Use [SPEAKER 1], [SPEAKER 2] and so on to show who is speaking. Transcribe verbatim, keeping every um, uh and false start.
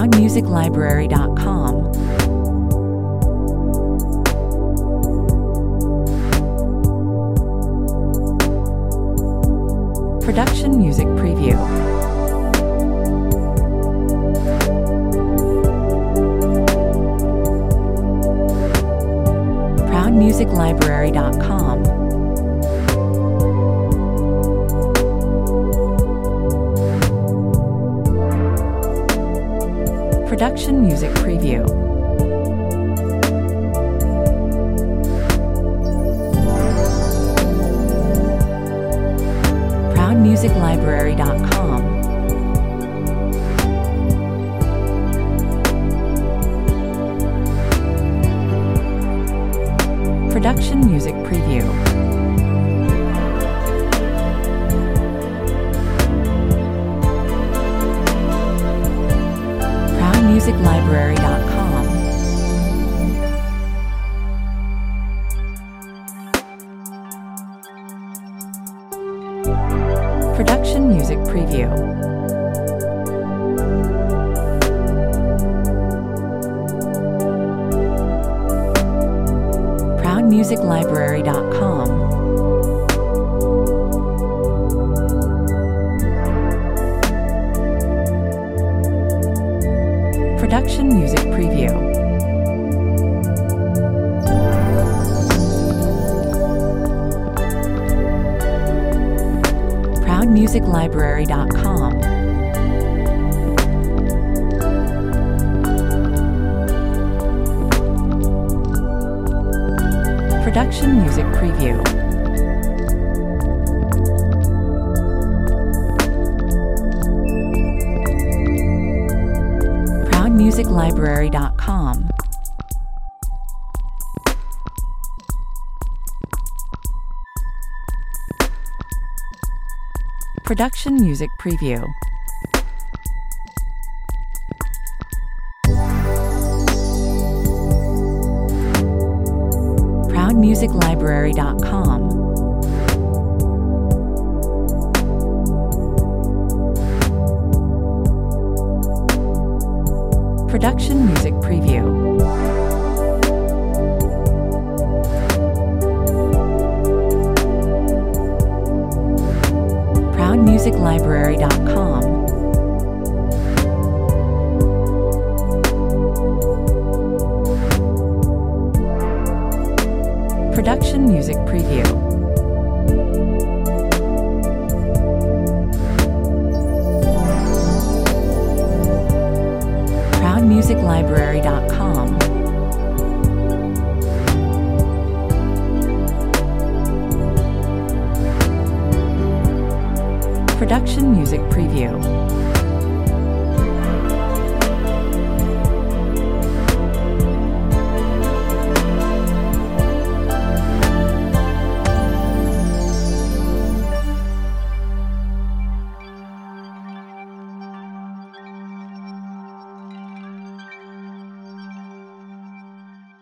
[SPEAKER 1] proud music library dot com. Production Music Preview. proud music library dot com. Production Music Preview. proud music library dot com. Production Music Preview. proud music library dot com. Production Music Preview. proud music library dot com. Production Music Preview. proud music library dot com. Production Music Preview. proud music library dot com. Production Music Preview. proud music library dot com. Production Music Preview. proud music library dot com. Production Music Preview. proud music library dot com. Production Music Preview.